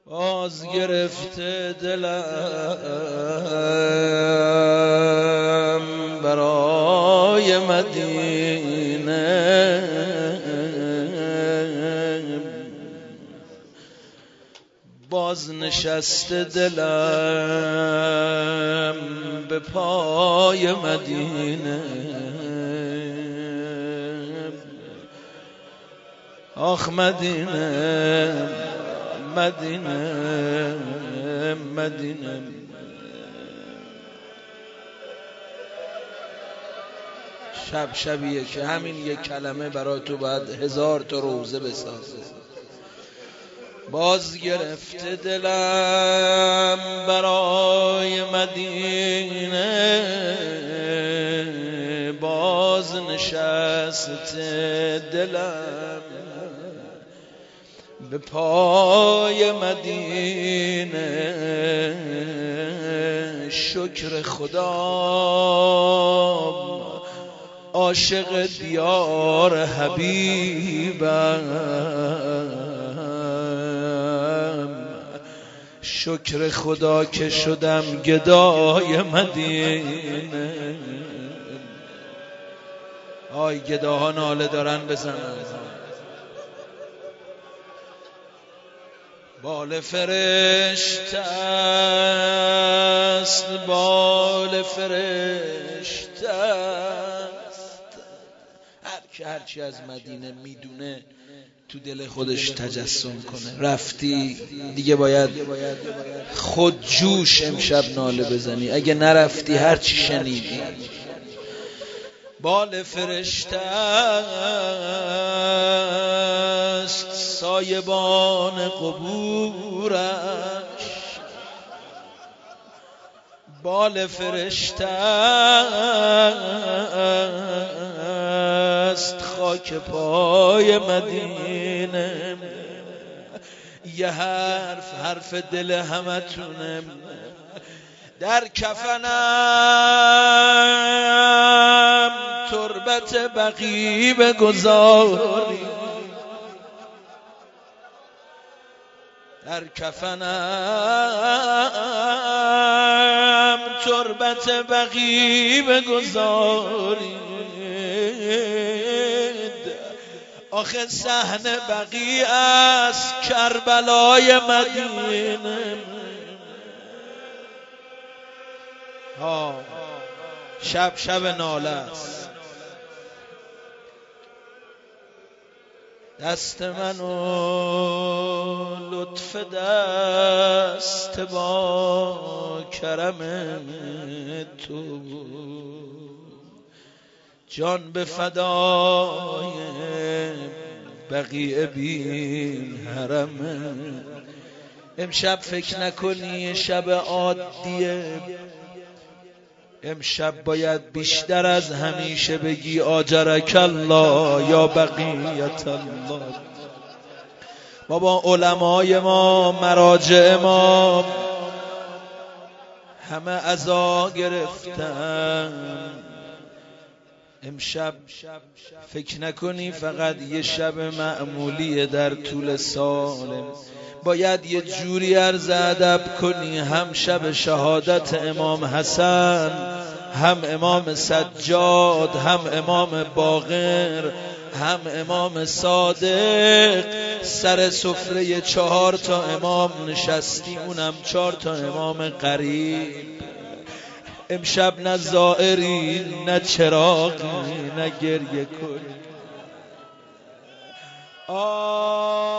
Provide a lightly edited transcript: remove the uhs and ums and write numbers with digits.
باز گرفته دلم برای مدینه، باز نشسته دلم به پای مدینه. آخ مدینه مدینه مدینه. شبیه که همین یک کلمه برای تو باید 1000 تا روزه بسازه. باز گرفته دلم برای مدینه، باز نشسته دلم به پای مدینه. شکر خدا عاشق دیار حبیبم، شکر خدا که شدم گدای مدینه. آی گداها ناله دارن بزنن. بال فرشته است، بال فرشته است. هرچی از مدینه میدونه تو دل خودش تجسم کنه. رفتی دیگه باید خود جوش امشب ناله بزنی. اگه نرفتی هرچی شنیدی. بال فرشته است سایبان قبورش، بال فرشته است خاک پای مدینه. یه حرف دل همتونه. در کفنم تربت بقیع بگذاری، در کفنم تربت بقیع بگذارید. آخه صحن بقیع است کربلای مدینه. شب ناله است. دست منو لطف دست با کرم تو، جان به فدای بقیع بین حرم. امشب فکر نکنی شب عادیه، امشب باید بیشتر از همیشه بگی آجرک الله یا بقیت الله. بابا علمای ما، مراجع ما همه عزا گرفتن. امشب فکر نکنی فقط یه شب معمولیه در طول سال. باید یه جوری عرض ادب کنی. هم شب شهادت امام حسن، هم امام سجاد، هم امام باقر، هم امام صادق. سر سفره 4 تا امام نشستی، اونم 4 تا امام قریب. امشب نه زائری نه چراغی نه گریه کنی.